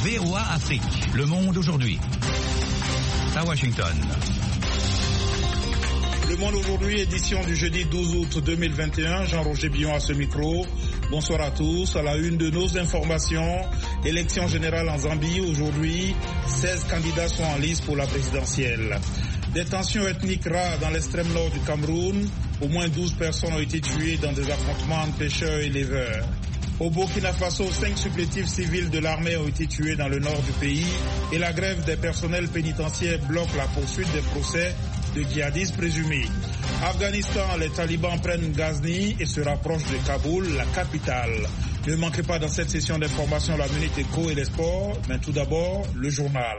VOA Afrique. Le monde aujourd'hui. À Washington. Le Monde aujourd'hui, édition du jeudi 12 août 2021. Jean-Roger Billon à ce micro. Bonsoir à tous. À la une de nos informations, élection générale en Zambie. Aujourd'hui, 16 candidats sont en lice pour la présidentielle. Des tensions ethniques rares dans l'extrême nord du Cameroun. Au moins 12 personnes ont été tuées dans des affrontements entre pêcheurs et éleveurs. Au Burkina Faso, 5 supplétifs civils de l'armée ont été tués dans le nord du pays et la grève des personnels pénitentiaires bloque la poursuite des procès de djihadistes présumés. Afghanistan, les talibans prennent Ghazni et se rapprochent de Kaboul, la capitale. Ne manquez pas dans cette session d'information la Minute Éco et les sports, mais tout d'abord, le journal.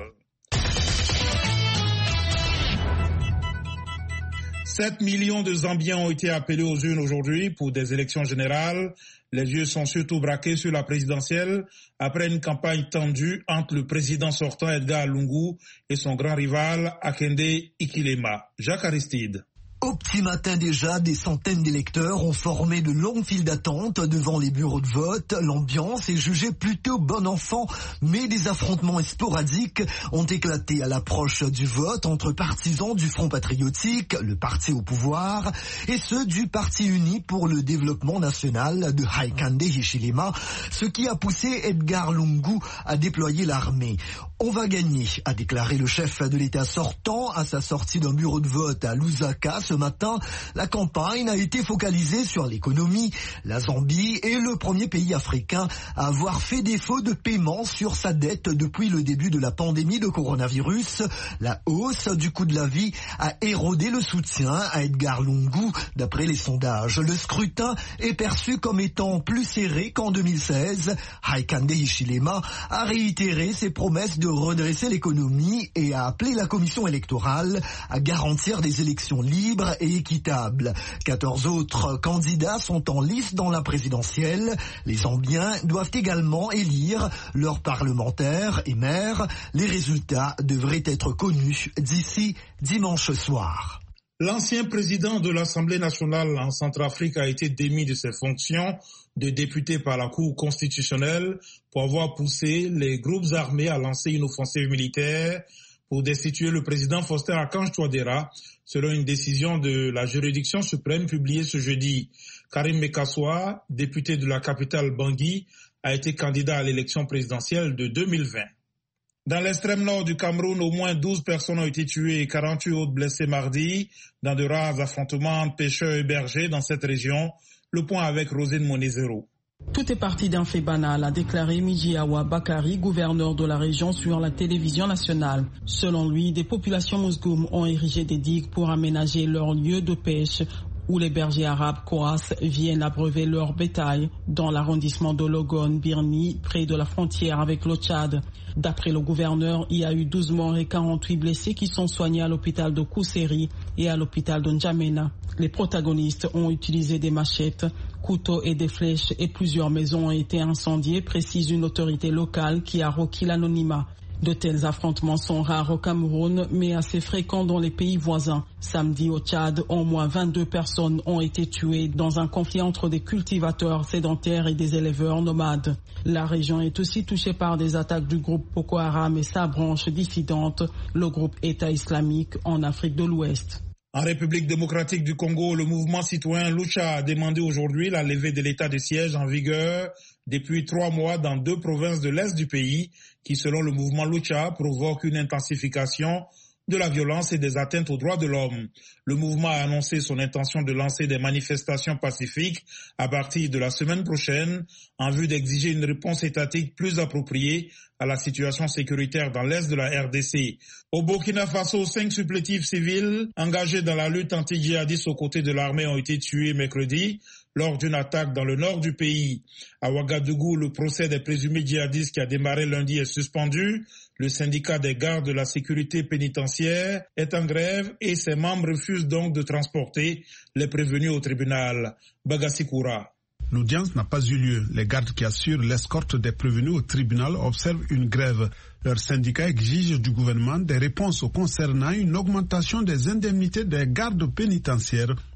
7 millions de Zambiens ont été appelés aux urnes aujourd'hui pour des élections générales. Les yeux sont surtout braqués sur la présidentielle après une campagne tendue entre le président sortant Edgar Lungu et son grand rival Hakainde Hichilema. Jacques Aristide. Au petit matin déjà, des centaines d'électeurs ont formé de longues files d'attente devant les bureaux de vote. L'ambiance est jugée plutôt bon enfant, mais des affrontements sporadiques ont éclaté à l'approche du vote entre partisans du Front patriotique, le parti au pouvoir, et ceux du Parti uni pour le développement national de Hakainde Hichilema, ce qui a poussé Edgar Lungu à déployer l'armée. On va gagner, a déclaré le chef de l'État sortant à sa sortie d'un bureau de vote à Lusaka. Ce matin, la campagne a été focalisée sur l'économie. La Zambie est le premier pays africain à avoir fait défaut de paiement sur sa dette depuis le début de la pandémie de coronavirus. La hausse du coût de la vie a érodé le soutien à Edgar Lungu. D'après les sondages, le scrutin est perçu comme étant plus serré qu'en 2016. Hakainde Hichilema a réitéré ses promesses de redresser l'économie et a appelé la commission électorale à garantir des élections libres et équitables. 14 autres candidats sont en lice dans la présidentielle. Les Zambiens doivent également élire leurs parlementaires et maires. Les résultats devraient être connus d'ici dimanche soir. L'ancien président de l'Assemblée nationale en Centrafrique a été démis de ses fonctions de député par la Cour constitutionnelle pour avoir poussé les groupes armés à lancer une offensive militaire pour destituer le président Faustin Archange Touadéra, selon une décision de la juridiction suprême publiée ce jeudi. Karim Mekassoua, député de la capitale Bangui, a été candidat à l'élection présidentielle de 2020. Dans l'extrême nord du Cameroun, au moins 12 personnes ont été tuées et 48 autres blessées mardi dans de rares affrontements entre pêcheurs et bergers dans cette région. Le point avec Rosine Monezero. Tout est parti d'un fait banal, a déclaré Mijiawa Bakari, gouverneur de la région, sur la télévision nationale. Selon lui, des populations mousgoum ont érigé des digues pour aménager leurs lieux de pêche où les bergers arabes Kouas viennent abreuver leur bétail dans l'arrondissement de Logon-Birni, près de la frontière avec le Tchad. D'après le gouverneur, il y a eu 12 morts et 48 blessés qui sont soignés à l'hôpital de Kousséri et à l'hôpital de N'Djamena. Les protagonistes ont utilisé des machettes, couteaux et des flèches et plusieurs maisons ont été incendiées, précise une autorité locale qui a requis l'anonymat. De tels affrontements sont rares au Cameroun, mais assez fréquents dans les pays voisins. Samedi au Tchad, au moins 22 personnes ont été tuées dans un conflit entre des cultivateurs sédentaires et des éleveurs nomades. La région est aussi touchée par des attaques du groupe Boko Haram et sa branche dissidente, le groupe État islamique en Afrique de l'Ouest. En République démocratique du Congo, le mouvement citoyen Lucha a demandé aujourd'hui la levée de l'état de siège en vigueur depuis 3 mois dans 2 provinces de l'Est du pays qui, selon le mouvement Lucha, provoque une intensification de la violence et des atteintes aux droits de l'homme. Le mouvement a annoncé son intention de lancer des manifestations pacifiques à partir de la semaine prochaine en vue d'exiger une réponse étatique plus appropriée à la situation sécuritaire dans l'est de la RDC. Au Burkina Faso, 5 supplétifs civils engagés dans la lutte anti-djihadiste aux côtés de l'armée ont été tués mercredi lors d'une attaque dans le nord du pays. À Ouagadougou, le procès des présumés djihadistes qui a démarré lundi est suspendu. Le syndicat des gardes de la sécurité pénitentiaire est en grève et ses membres refusent donc de transporter les prévenus au tribunal. Bagassi Koura. L'audience n'a pas eu lieu. Les gardes qui assurent l'escorte des prévenus au tribunal observent une grève. Leur syndicat exige du gouvernement des réponses concernant une augmentation des indemnités des gardes pénitentiaires,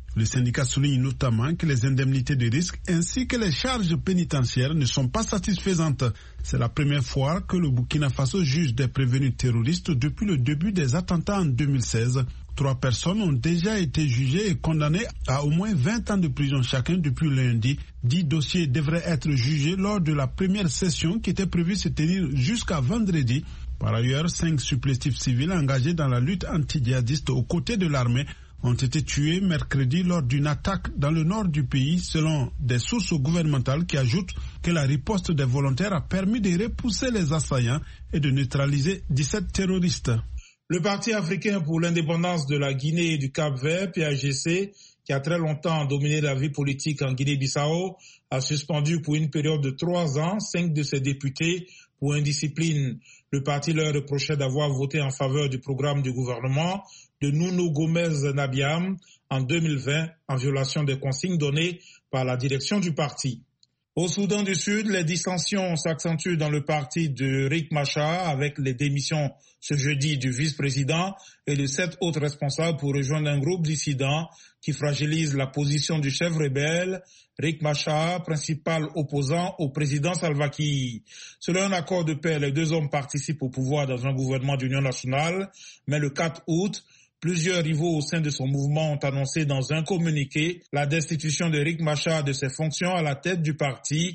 Le syndicat souligne notamment que les indemnités de risque ainsi que les charges pénitentiaires ne sont pas satisfaisantes. C'est la première fois que le Burkina Faso juge des prévenus terroristes depuis le début des attentats en 2016. 3 personnes ont déjà été jugées et condamnées à au moins 20 ans de prison chacun depuis lundi. 10 dossiers devraient être jugés lors de la première session qui était prévue se tenir jusqu'à vendredi. Par ailleurs, 5 supplétifs civils engagés dans la lutte anti-djihadiste aux côtés de l'armée ont été tués mercredi lors d'une attaque dans le nord du pays, selon des sources gouvernementales qui ajoutent que la riposte des volontaires a permis de repousser les assaillants et de neutraliser 17 terroristes. Le Parti africain pour l'indépendance de la Guinée et du Cap-Vert, PAGC, qui a très longtemps dominé la vie politique en Guinée-Bissau, a suspendu pour une période de 3 ans 5 de ses députés pour indiscipline. Le parti leur reprochait d'avoir voté en faveur du programme du gouvernement de Nuno Gomes Nabiam en 2020 en violation des consignes données par la direction du parti. Au Soudan du Sud, les dissensions s'accentuent dans le parti de Riek Machar avec les démissions ce jeudi du vice-président et de 7 autres responsables pour rejoindre un groupe dissident qui fragilise la position du chef rebelle, Riek Machar, principal opposant au président Salva Kiir. Selon un accord de paix, les 2 hommes participent au pouvoir dans un gouvernement d'union nationale, mais le 4 août, plusieurs rivaux au sein de son mouvement ont annoncé dans un communiqué la destitution de Riek Machar de ses fonctions à la tête du parti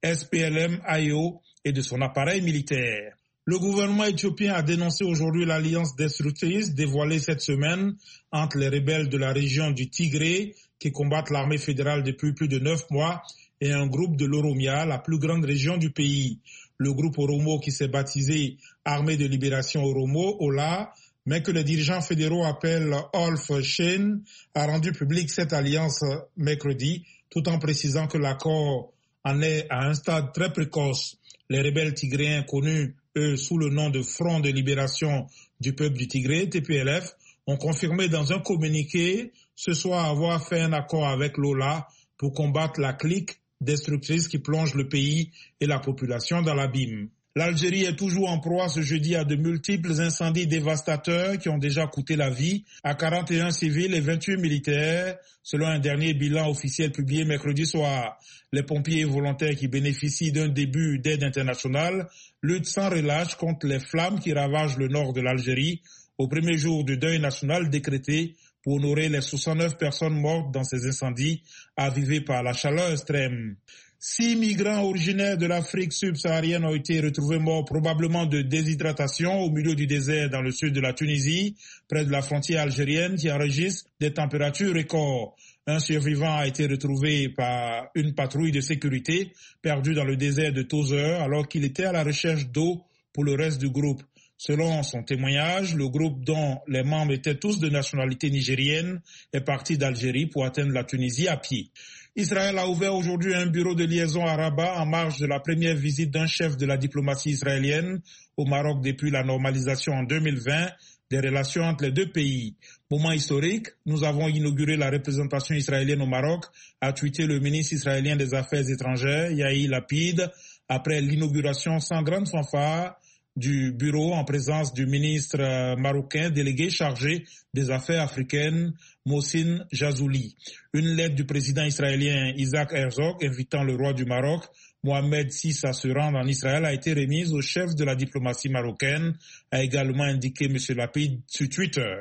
SPLM-IO et de son appareil militaire. Le gouvernement éthiopien a dénoncé aujourd'hui l'alliance destructrice dévoilée cette semaine entre les rebelles de la région du Tigré qui combattent l'armée fédérale depuis plus de 9 mois et un groupe de l'Oromia, la plus grande région du pays. Le groupe Oromo qui s'est baptisé Armée de libération Oromo, OLA, mais que les dirigeants fédéraux appellent Olf Shen, a rendu public cette alliance mercredi, tout en précisant que l'accord en est à un stade très précoce. Les rebelles tigréens connus, eux, sous le nom de Front de libération du peuple du Tigré, TPLF, ont confirmé dans un communiqué ce soir avoir fait un accord avec l'OLA pour combattre la clique destructrice qui plonge le pays et la population dans l'abîme. L'Algérie est toujours en proie ce jeudi à de multiples incendies dévastateurs qui ont déjà coûté la vie à 41 civils et 28 militaires, selon un dernier bilan officiel publié mercredi soir. Les pompiers volontaires qui bénéficient d'un début d'aide internationale luttent sans relâche contre les flammes qui ravagent le nord de l'Algérie au premier jour du deuil national décrété pour honorer les 69 personnes mortes dans ces incendies avivés par la chaleur extrême. 6 migrants originaires de l'Afrique subsaharienne ont été retrouvés morts probablement de déshydratation au milieu du désert dans le sud de la Tunisie, près de la frontière algérienne qui enregistre des températures records. Un survivant a été retrouvé par une patrouille de sécurité perdue dans le désert de Tozeur alors qu'il était à la recherche d'eau pour le reste du groupe. Selon son témoignage, le groupe dont les membres étaient tous de nationalité nigérienne est parti d'Algérie pour atteindre la Tunisie à pied. Israël a ouvert aujourd'hui un bureau de liaison à Rabat en marge de la première visite d'un chef de la diplomatie israélienne au Maroc depuis la normalisation en 2020 des relations entre les 2 pays. Moment historique, nous avons inauguré la représentation israélienne au Maroc, a tweeté le ministre israélien des Affaires étrangères, Yair Lapid, après l'inauguration sans grande fanfare du bureau en présence du ministre marocain délégué chargé des affaires africaines, Mohsin Jazouli. Une lettre du président israélien Isaac Herzog invitant le roi du Maroc, Mohamed VI, à se rendre en Israël a été remise au chef de la diplomatie marocaine, a également indiqué M. Lapid sur Twitter.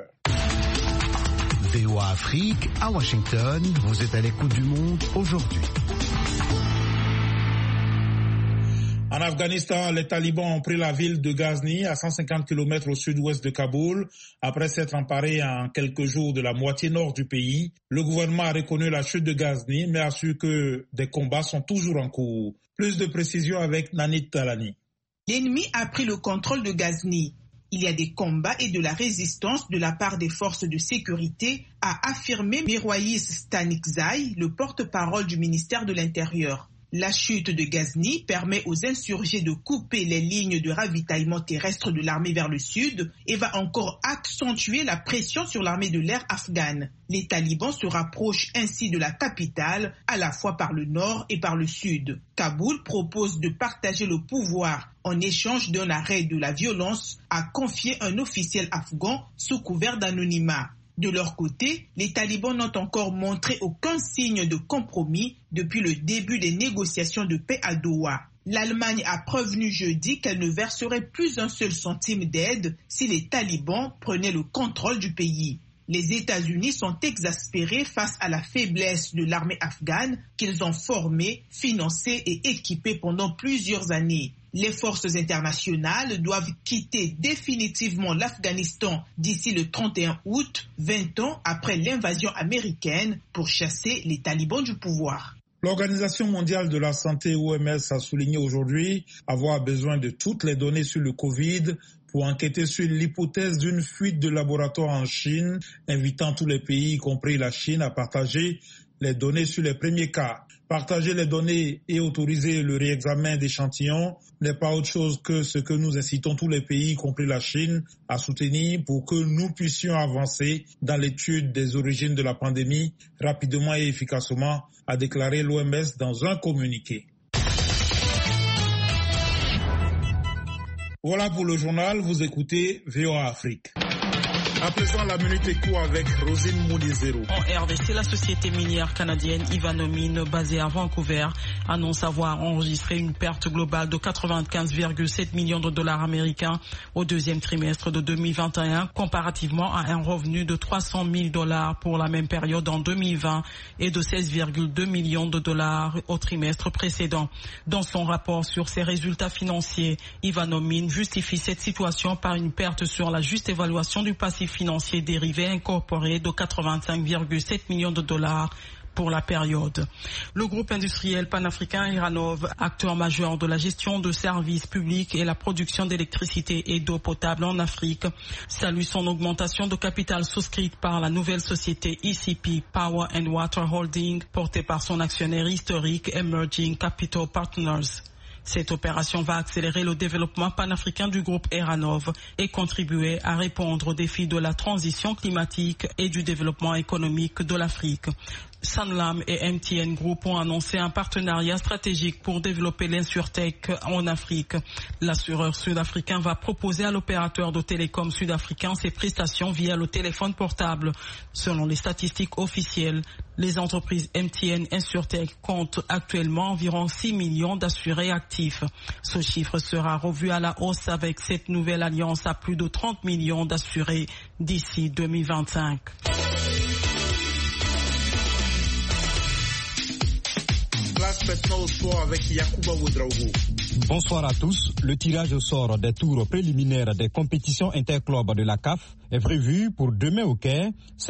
VOA Afrique, à Washington, vous êtes à l'écoute du monde aujourd'hui. En Afghanistan, les talibans ont pris la ville de Ghazni, à 150 km au sud-ouest de Kaboul, après s'être emparés en quelques jours de la moitié nord du pays. Le gouvernement a reconnu la chute de Ghazni, mais assure que des combats sont toujours en cours. Plus de précisions avec Nanit Talani. L'ennemi a pris le contrôle de Ghazni. Il y a des combats et de la résistance de la part des forces de sécurité, a affirmé Mirwais Stanikzai, le porte-parole du ministère de l'Intérieur. La chute de Ghazni permet aux insurgés de couper les lignes de ravitaillement terrestre de l'armée vers le sud et va encore accentuer la pression sur l'armée de l'air afghane. Les talibans se rapprochent ainsi de la capitale, à la fois par le nord et par le sud. Kaboul propose de partager le pouvoir en échange d'un arrêt de la violence, a confié un officiel afghan sous couvert d'anonymat. De leur côté, les talibans n'ont encore montré aucun signe de compromis depuis le début des négociations de paix à Doha. L'Allemagne a prévenu jeudi qu'elle ne verserait plus un seul centime d'aide si les talibans prenaient le contrôle du pays. Les États-Unis sont exaspérés face à la faiblesse de l'armée afghane qu'ils ont formée, financée et équipée pendant plusieurs années. Les forces internationales doivent quitter définitivement l'Afghanistan d'ici le 31 août, 20 ans après l'invasion américaine, pour chasser les talibans du pouvoir. L'Organisation mondiale de la santé OMS a souligné aujourd'hui avoir besoin de toutes les données sur le Covid pour enquêter sur l'hypothèse d'une fuite de laboratoire en Chine, invitant tous les pays, y compris la Chine, à partager les données sur les premiers cas. Partager les données et autoriser le réexamen d'échantillons n'est pas autre chose que ce que nous incitons tous les pays, y compris la Chine, à soutenir pour que nous puissions avancer dans l'étude des origines de la pandémie rapidement et efficacement, a déclaré l'OMS dans un communiqué. Voilà pour le journal, vous écoutez VOA Afrique. À présent, la minute éco avec Rosine Moulizero. En RDC, la société minière canadienne Ivanhoe, basée à Vancouver, annonce avoir enregistré une perte globale de 95,7 millions de dollars américains au deuxième trimestre de 2021, comparativement à un revenu de 300 000 dollars pour la même période en 2020 et de 16,2 millions de dollars au trimestre précédent. Dans son rapport sur ses résultats financiers, Ivanhoe justifie cette situation par une perte sur la juste évaluation du passif financier dérivé incorporé de 85,7 millions de dollars pour la période. Le groupe industriel panafricain Iranov, acteur majeur de la gestion de services publics et la production d'électricité et d'eau potable en Afrique, salue son augmentation de capital souscrite par la nouvelle société ECP Power and Water Holding, portée par son actionnaire historique Emerging Capital Partners. Cette opération va accélérer le développement panafricain du groupe Iranov et contribuer à répondre aux défis de la transition climatique et du développement économique de l'Afrique. Sanlam et MTN Group ont annoncé un partenariat stratégique pour développer l'InsurTech en Afrique. L'assureur sud-africain va proposer à l'opérateur de télécom sud-africain ses prestations via le téléphone portable. Selon les statistiques officielles, les entreprises MTN InsurTech comptent actuellement environ 6 millions d'assurés actifs. Ce chiffre sera revu à la hausse avec cette nouvelle alliance à plus de 30 millions d'assurés d'ici 2025. Bonsoir à tous. Le tirage au sort des tours préliminaires des compétitions interclubs de la CAF est prévu pour demain au Caire.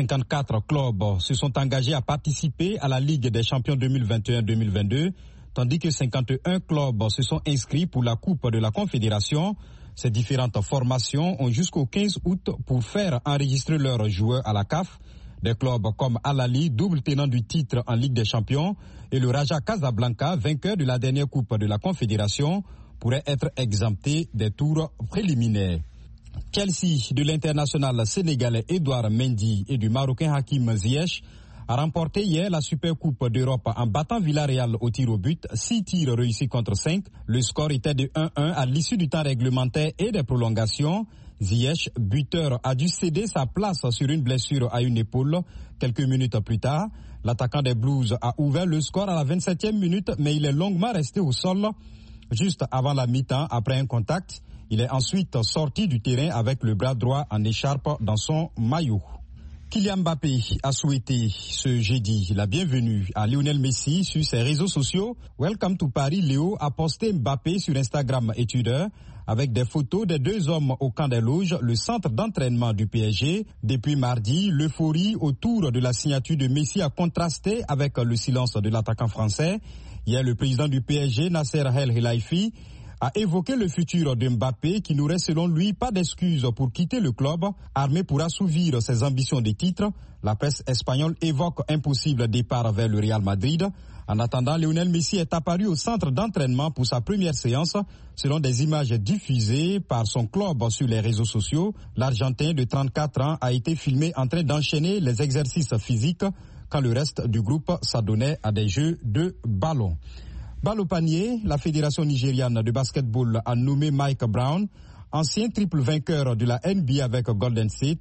54 clubs se sont engagés à participer à la Ligue des champions 2021-2022, tandis que 51 clubs se sont inscrits pour la Coupe de la Confédération. Ces différentes formations ont jusqu'au 15 août pour faire enregistrer leurs joueurs à la CAF. Des clubs comme Al Ahly, double tenant du titre en Ligue des Champions, et le Raja Casablanca, vainqueur de la dernière Coupe de la Confédération, pourraient être exemptés des tours préliminaires. Chelsea, de l'international sénégalais Edouard Mendy et du Marocain Hakim Ziyech, a remporté hier la Supercoupe d'Europe en battant Villarreal au tir au but, 6 tirs réussis contre 5. Le score était de 1-1 à l'issue du temps réglementaire et des prolongations. Ziyech, buteur, a dû céder sa place sur une blessure à une épaule. Quelques minutes plus tard, l'attaquant des Blues a ouvert le score à la 27e minute, mais il est longuement resté au sol. Juste avant la mi-temps, après un contact, il est ensuite sorti du terrain avec le bras droit en écharpe dans son maillot. Kylian Mbappé a souhaité ce jeudi la bienvenue à Lionel Messi sur ses réseaux sociaux. Welcome to Paris, Léo a posté Mbappé sur Instagram et Twitter avec des photos des deux hommes au camp des loges, le centre d'entraînement du PSG. Depuis mardi, l'euphorie autour de la signature de Messi a contrasté avec le silence de l'attaquant français. Hier, le président du PSG, Nasser El Khelaifi, a évoqué le futur de Mbappé qui n'aurait selon lui pas d'excuses pour quitter le club, armé pour assouvir ses ambitions de titre. La presse espagnole évoque un possible départ vers le Real Madrid. En attendant, Lionel Messi est apparu au centre d'entraînement pour sa première séance. Selon des images diffusées par son club sur les réseaux sociaux, l'Argentin de 34 ans a été filmé en train d'enchaîner les exercices physiques quand le reste du groupe s'adonnait à des jeux de ballon. Balle au panier, la Fédération nigériane de basketball a nommé Mike Brown, ancien triple vainqueur de la NBA avec Golden State,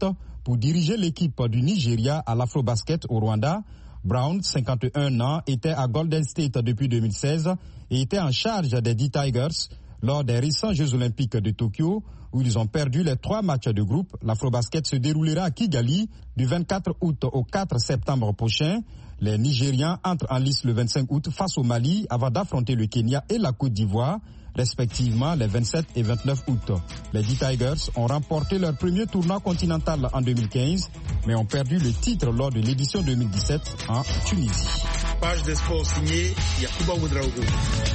pour diriger l'équipe du Nigeria à l'Afrobasket au Rwanda. Brown, 51 ans, était à Golden State depuis 2016 et était en charge des D-Tigers lors des récents Jeux Olympiques de Tokyo où ils ont perdu les 3 matchs de groupe. L'Afrobasket se déroulera à Kigali du 24 août au 4 septembre prochain. Les Nigérians entrent en lice le 25 août face au Mali avant d'affronter le Kenya et la Côte d'Ivoire, respectivement les 27 et 29 août. Les D-Tigers ont remporté leur premier tournoi continental en 2015, mais ont perdu le titre lors de l'édition 2017 en Tunisie. Page des sports signée Yacouba Ouedraogo.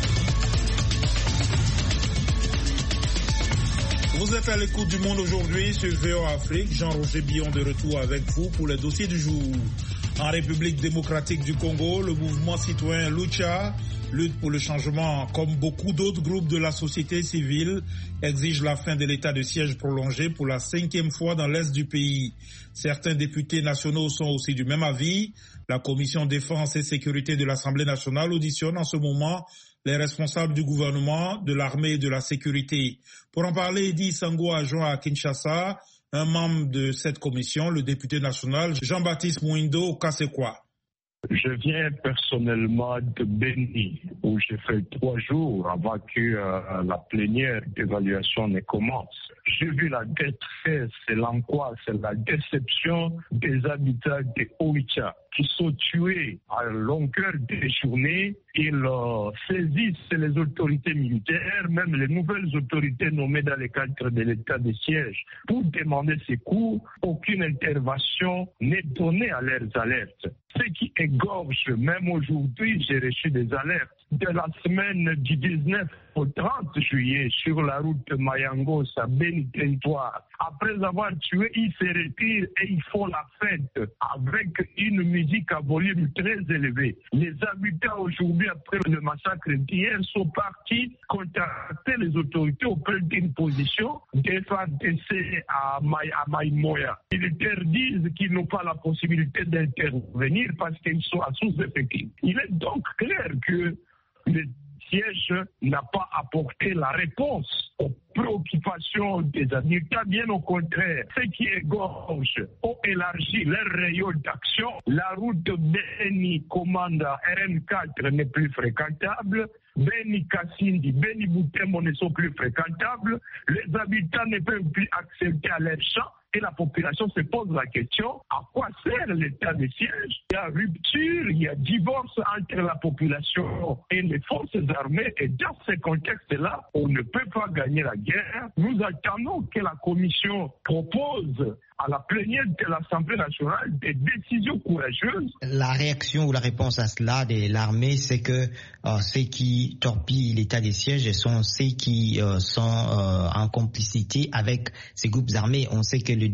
Vous êtes à l'écoute du Monde aujourd'hui sur VOA Afrique. Jean-Roger Billon de retour avec vous pour les dossiers du jour. En République démocratique du Congo, le mouvement citoyen Lucha lutte pour le changement. Comme beaucoup d'autres groupes de la société civile, exige la fin de l'état de siège prolongé pour la 5e fois dans l'est du pays. Certains députés nationaux sont aussi du même avis. La commission défense et sécurité de l'Assemblée nationale auditionne en ce moment les responsables du gouvernement, de l'armée et de la sécurité. Pour en parler, Eddy Sango a joint à Kinshasa un membre de cette commission, le député national Jean-Baptiste Mouindo Kassekwa. Je viens personnellement de Beni, où j'ai fait 3 jours avant que la plénière d'évaluation ne commence. J'ai vu la détresse, l'angoisse, la déception des habitants de Oicha qui sont tués à longueur des journées. Ils saisissent les autorités militaires, même les nouvelles autorités nommées dans le cadre de l'état de siège, pour demander secours. Aucune intervention n'est donnée à leurs alertes. Ce qui égorge, même aujourd'hui, j'ai reçu des alertes de la semaine du 19 au 30 juillet sur la route Mayangos à Beni Territoire. Après avoir tué, ils se retirent et ils font la fête avec une musique à volume très élevé. Les habitants aujourd'hui, après le massacre d'hier, sont partis contacter les autorités auprès d'une position des FARDC à Maïmoya. Ils interdisent qu'ils n'ont pas la possibilité d'intervenir parce qu'ils sont à sous-effectif. Il est donc clair que le siège n'a pas apporté la réponse aux préoccupations des habitants, bien au contraire. Ceux qui égorgent ont élargi leur rayon d'action. La route de Beni-Komanda RN4 n'est plus fréquentable. Beni-Kassindi, Beni-Boutembo ne sont plus fréquentables. Les habitants ne peuvent plus accéder à leurs champs. Et la population se pose la question, à quoi sert l'état de siège? Il y a rupture, il y a divorce entre la population et les forces armées. Et dans ce contexte-là, on ne peut pas gagner la guerre. Nous attendons que la commission propose à la plénière de l'Assemblée nationale des décisions courageuses. La réaction ou la réponse à cela de l'armée, c'est que ceux qui torpillent l'état des sièges sont ceux qui sont en complicité avec ces groupes armés. On sait que les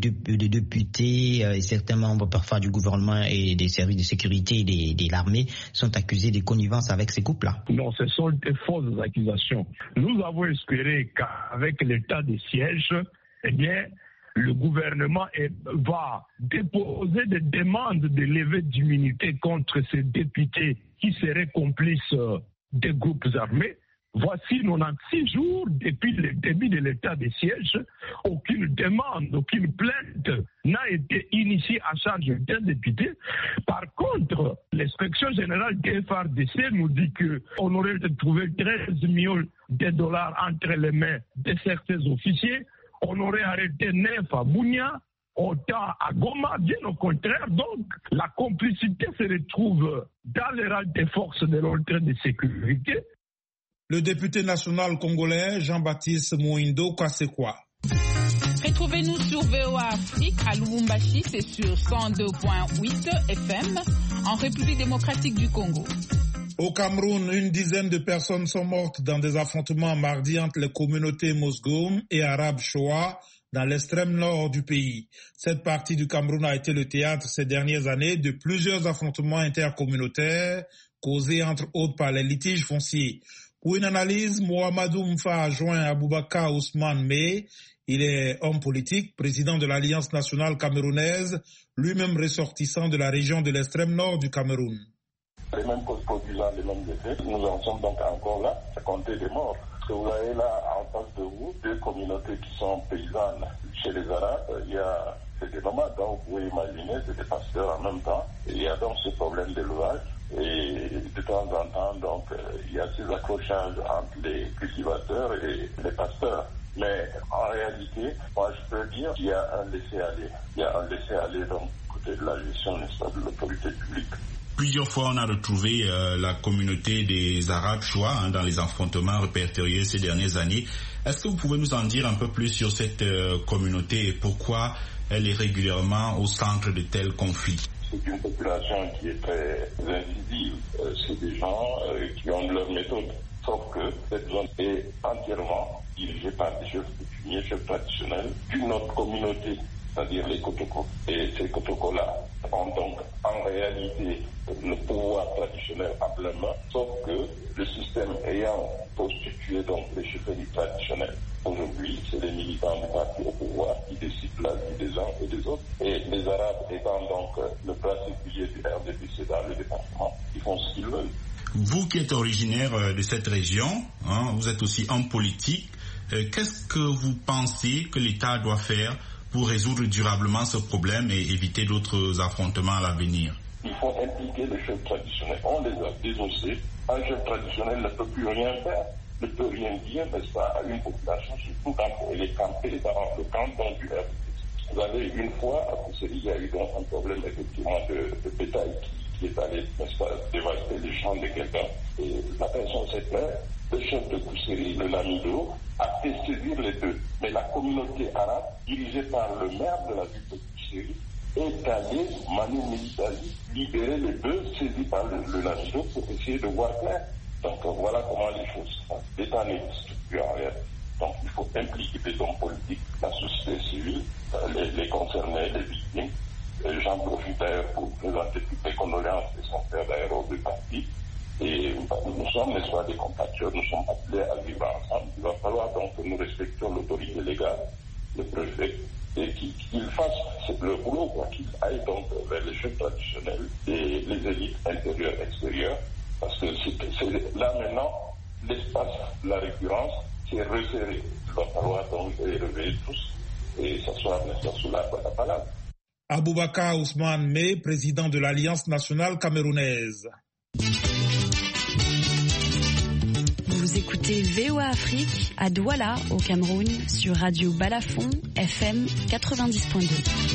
députés et certains membres parfois du gouvernement et des services de sécurité de l'armée sont accusés de connivence avec ces groupes-là. Non, ce sont des fausses accusations. Nous avons espéré qu'avec l'état des sièges, eh bien, le gouvernement va déposer des demandes de levée d'immunité contre ces députés qui seraient complices des groupes armés. Voici 96 jours depuis le début de l'état de siège. Aucune demande, aucune plainte n'a été initiée à charge d'un député. Par contre, l'inspection générale des FARDC nous dit qu'on aurait trouvé 13 millions de dollars entre les mains de certains officiers. On aurait arrêté 9 à Bounia, autant à Goma, bien au contraire. Donc, la complicité se retrouve dans les rangs des forces de l'ordre de sécurité. Le député national congolais Jean-Baptiste Mouindo Kassekwa. Retrouvez-nous sur VOA Afrique à Lubumbashi, c'est sur 102.8 FM en République démocratique du Congo. Au Cameroun, une dizaine de personnes sont mortes dans des affrontements mardi entre les communautés Mosgoum et Arabes Shoa dans l'extrême nord du pays. Cette partie du Cameroun a été le théâtre ces dernières années de plusieurs affrontements intercommunautaires causés entre autres par les litiges fonciers. Pour une analyse, Mohamedou Mfa a joint Aboubakar Ousmane Mey. Il est homme politique, président de l'Alliance nationale camerounaise, lui-même ressortissant de la région de l'extrême nord du Cameroun. Les mêmes causes produisant les mêmes effets, nous en sommes donc encore là, à compter des morts. Parce que vous avez là en face de vous 2 communautés qui sont paysannes. Chez les Arabes, il y a c'est des nomades, donc vous pouvez imaginer, c'est des pasteurs en même temps. Et il y a donc ce problème d'élevage. Et de temps en temps, donc, il y a ces accrochages entre les cultivateurs et les pasteurs. Mais en réalité, moi je peux dire qu'il y a un laisser-aller. Il y a un laisser-aller donc côté de la gestion, n'est-ce pas, de l'autorité publique. Plusieurs fois, on a retrouvé la communauté des Arabes Chouas dans les affrontements répertoriés ces dernières années. Est-ce que vous pouvez nous en dire un peu plus sur cette communauté et pourquoi elle est régulièrement au centre de tels conflits? C'est une population qui est très incisive. C'est des gens qui ont leur méthode. Sauf que cette zone est entièrement dirigée par des chefs coutumiers, chefs traditionnels d'une autre communauté, c'est-à-dire les Kotoko. Et ces Kotoko-là ont donc en réalité le pouvoir traditionnel à plein main, sauf que le système ayant constitué donc les chefferies traditionnelles. Aujourd'hui, c'est les militants du parti au pouvoir qui décident la vie des uns et des autres. Et les Arabes étant donc le bras séculier du RDPC dans le département, ils font ce qu'ils veulent. Vous qui êtes originaire de cette région, vous êtes aussi homme politique, qu'est-ce que vous pensez que l'État doit faire pour résoudre durablement ce problème et éviter d'autres affrontements à l'avenir? Il faut impliquer les chefs traditionnels. On les a désossés. Un chef traditionnel ne peut plus rien faire, ne peut rien dire, n'est-ce pas, à une population, surtout quand elle est campée dans le canton du RDPC. Vous avez une fois, à Kousséry, il y a eu donc un problème effectivement de bétail qui est allé, n'est-ce pas, dévaster les champs de quelqu'un. Et la personne s'est plainte. Le chef de Kousséry, le Lamido, a fait saisir les deux. Mais la communauté arabe, dirigée par le maire de la ville de Kousséry, est allée, manu militari, libérer les deux saisis par le Lamido pour essayer de voir clair. Donc voilà comment les choses sont. L'État n'existe plus en réalité. Donc il faut impliquer les hommes politiques, la société civile, les concernés, les victimes. J'en profite d'ailleurs pour présenter toutes les condoléances et son père d'ailleurs aux deux partis. Et nous sommes, n'est-ce pas, des compatriotes, nous sommes appelés à vivre ensemble. Il va falloir donc que nous respections l'autorité légale, le préfet, et qu'il fasse le boulot, quoi, qu'il aille donc vers les chefs traditionnels et les élites intérieures, extérieures, parce que c'est là maintenant, l'espace, la récurrence, c'est resserré. Il va falloir donc les réveiller tous et s'asseoir, n'est-ce pas, sous l'arbre à la palabre. Aboubakar Ousmane May, président de l'Alliance nationale camerounaise. Vous écoutez VOA Afrique à Douala, au Cameroun, sur Radio Balafon, FM 90.2.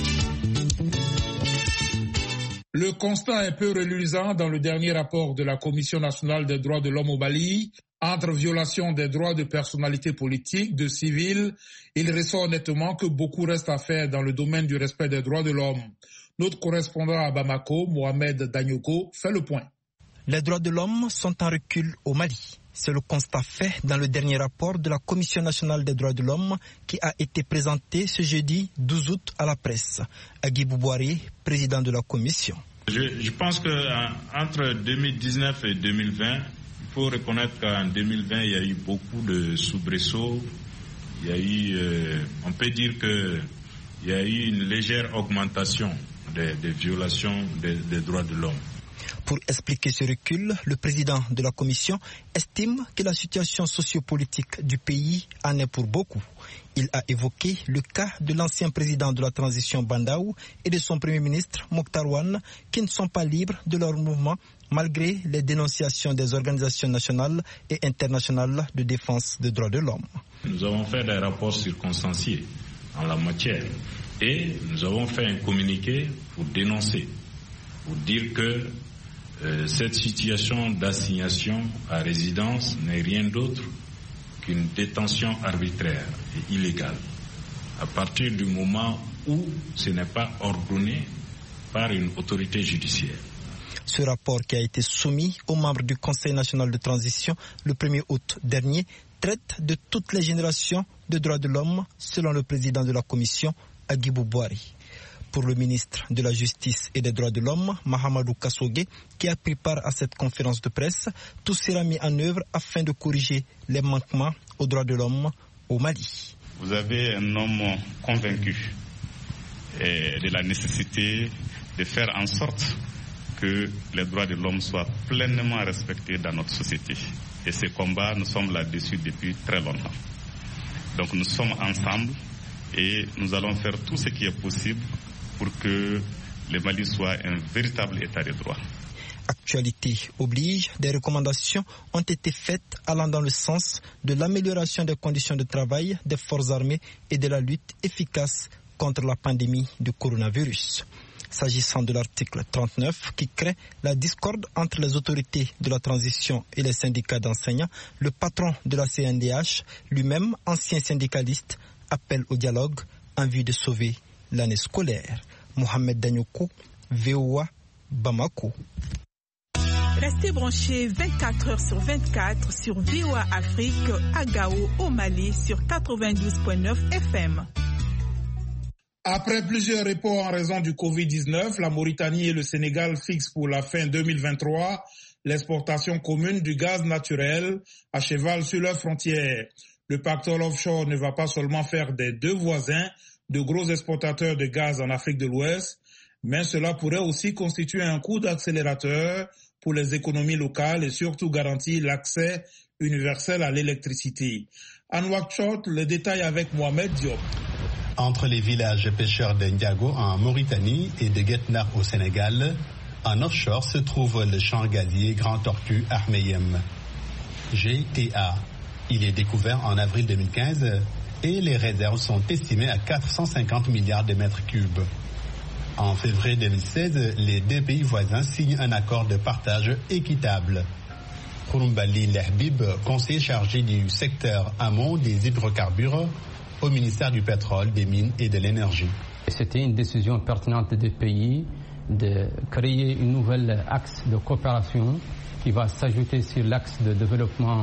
Le constat est peu reluisant dans le dernier rapport de la Commission nationale des droits de l'homme au Mali. Entre violation des droits de personnalités politiques, de civils, il ressort nettement que beaucoup reste à faire dans le domaine du respect des droits de l'homme. Notre correspondant à Bamako, Mohamed Danyoko, fait le point. Les droits de l'homme sont en recul au Mali. C'est le constat fait dans le dernier rapport de la Commission nationale des droits de l'homme qui a été présenté ce jeudi 12 août à la presse. Agui Boubouari, président de la Commission. Je pense qu'entre 2019 et 2020, il faut reconnaître qu'en 2020, il y a eu beaucoup de soubresauts. Il y a eu, on peut dire qu'il y a eu une légère augmentation des violations des droits de l'homme. Pour expliquer ce recul, le président de la Commission estime que la situation sociopolitique du pays en est pour beaucoup. Il a évoqué le cas de l'ancien président de la transition Bandaou et de son premier ministre Mokhtar Ouane qui ne sont pas libres de leur mouvement malgré les dénonciations des organisations nationales et internationales de défense des droits de l'homme. Nous avons fait des rapports circonstanciés en la matière et nous avons fait un communiqué pour dénoncer, pour dire que cette situation d'assignation à résidence n'est rien d'autre qu'une détention arbitraire et illégale, à partir du moment où ce n'est pas ordonné par une autorité judiciaire. Ce rapport qui a été soumis aux membres du Conseil national de transition le 1er août dernier traite de toutes les générations de droits de l'homme, selon le président de la Commission, Agui Boubouari. Pour le ministre de la Justice et des Droits de l'Homme, Mahamadou Kassogué, qui a pris part à cette conférence de presse, tout sera mis en œuvre afin de corriger les manquements aux droits de l'homme au Mali. Vous avez un homme convaincu de la nécessité de faire en sorte que les droits de l'homme soient pleinement respectés dans notre société. Et ce combat, nous sommes là-dessus depuis très longtemps. Donc nous sommes ensemble Et nous allons faire tout ce qui est possible pour que le Mali soit un véritable état de droit. Actualité oblige, des recommandations ont été faites allant dans le sens de l'amélioration des conditions de travail des forces armées et de la lutte efficace contre la pandémie du coronavirus. S'agissant de l'article 39 qui crée la discorde entre les autorités de la transition et les syndicats d'enseignants, le patron de la CNDH, lui-même ancien syndicaliste, appelle au dialogue en vue de sauver l'année scolaire. Mohamed Danyoko, VOA, Bamako. Restez branchés 24 heures sur 24 sur VOA Afrique à Gao au Mali sur 92.9 FM. Après plusieurs reports en raison du Covid-19, la Mauritanie et le Sénégal fixent pour la fin 2023 l'exportation commune du gaz naturel à cheval sur leurs frontières. Le pactole offshore ne va pas seulement faire des deux voisins de gros exportateurs de gaz en Afrique de l'Ouest, mais cela pourrait aussi constituer un coup d'accélérateur pour les économies locales et surtout garantir l'accès universel à l'électricité. À Nouakchott, le détail avec Mohamed Diop. Entre les villages pêcheurs de Ndiago en Mauritanie et de Guetnar au Sénégal, en offshore se trouve le champ gazier Grand Tortue Ahmeyim, GTA. Il est découvert en avril 2015 et les réserves sont estimées à 450 milliards de mètres cubes. En février 2016, les deux pays voisins signent un accord de partage équitable. Khouroumbali Lehbib, conseiller chargé du secteur amont des hydrocarbures au ministère du pétrole, des mines et de l'énergie. C'était une décision pertinente des pays de créer une nouvelle axe de coopération qui va s'ajouter sur l'axe de développement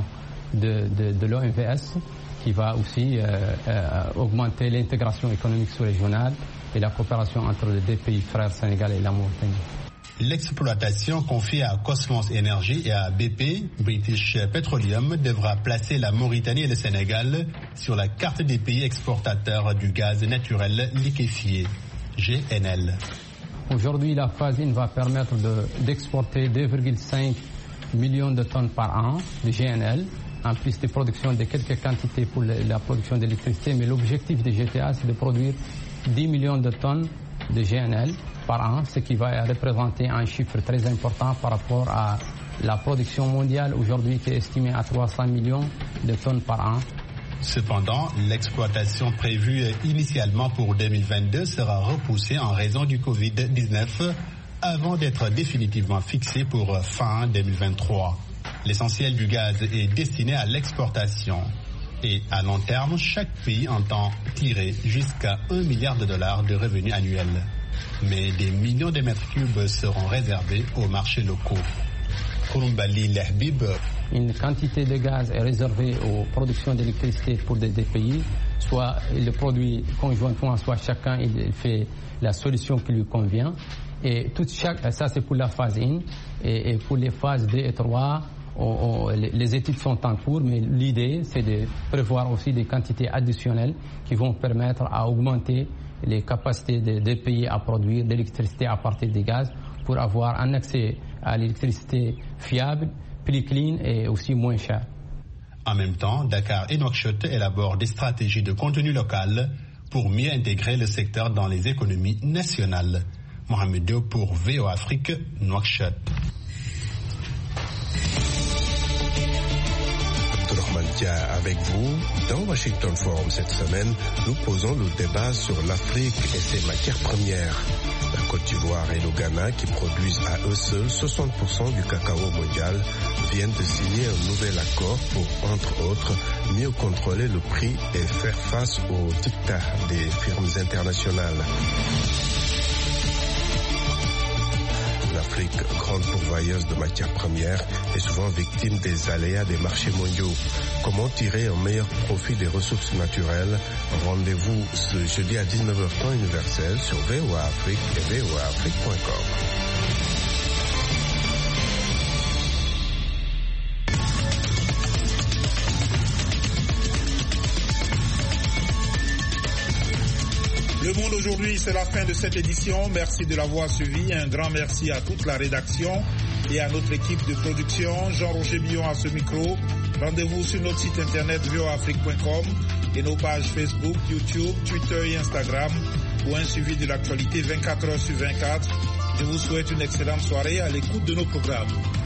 de l'OMVS, qui va aussi augmenter l'intégration économique sous-régionale et la coopération entre les deux pays frères, Sénégal et la Mauritanie. L'exploitation confiée à Cosmos Energy et à BP, British Petroleum, devra placer la Mauritanie et le Sénégal sur la carte des pays exportateurs du gaz naturel liquéfié, GNL. Aujourd'hui, la phase 1 va permettre d'exporter 2,5 millions de tonnes par an de GNL, en plus de production de quelques quantités pour la production d'électricité. Mais l'objectif de GTA, c'est de produire 10 millions de tonnes de GNL par an, ce qui va représenter un chiffre très important par rapport à la production mondiale aujourd'hui qui est estimée à 300 millions de tonnes par an. Cependant, l'exploitation prévue initialement pour 2022 sera repoussée en raison du Covid-19 avant d'être définitivement fixée pour fin 2023. L'essentiel du gaz est destiné à l'exportation. Et à long terme, chaque pays entend tirer jusqu'à $1 milliard de revenus annuels. Mais des millions de mètres cubes seront réservés aux marchés locaux. Khouroumbali Lehbib. Une quantité de gaz est réservée aux productions d'électricité pour des pays, soit il le produit conjointement, soit chacun il fait la solution qui lui convient. Et ça c'est pour la phase 1. Et pour les phases 2 et 3, les études sont en cours, mais l'idée c'est de prévoir aussi des quantités additionnelles qui vont permettre à augmenter les capacités des pays à produire de l'électricité à partir des gaz pour avoir un accès à l'électricité fiable, plus clean et aussi moins cher. En même temps, Dakar et Nouakchott élaborent des stratégies de contenu local pour mieux intégrer le secteur dans les économies nationales. Mohamed Diop pour VOA Afrique, Nouakchott. Avec vous, dans Washington Forum cette semaine, nous posons le débat sur l'Afrique et ses matières premières. La Côte d'Ivoire et le Ghana, qui produisent à eux seuls 60% du cacao mondial, viennent de signer un nouvel accord pour, entre autres, mieux contrôler le prix et faire face aux dictats des firmes internationales. L'Afrique, grande pourvoyeuse de matières premières, est souvent victime des aléas des marchés mondiaux. Comment tirer un meilleur profit des ressources naturelles? Rendez-vous ce jeudi à 19h temps universel sur VOA Afrique et voaafrique.com. Le Monde aujourd'hui, c'est la fin de cette édition. Merci de l'avoir suivi. Un grand merci à toute la rédaction et à notre équipe de production. Jean-Roger Billon à ce micro. Rendez-vous sur notre site internet voaafrique.com et nos pages Facebook, YouTube, Twitter et Instagram pour un suivi de l'actualité 24 heures sur 24. Je vous souhaite une excellente soirée à l'écoute de nos programmes.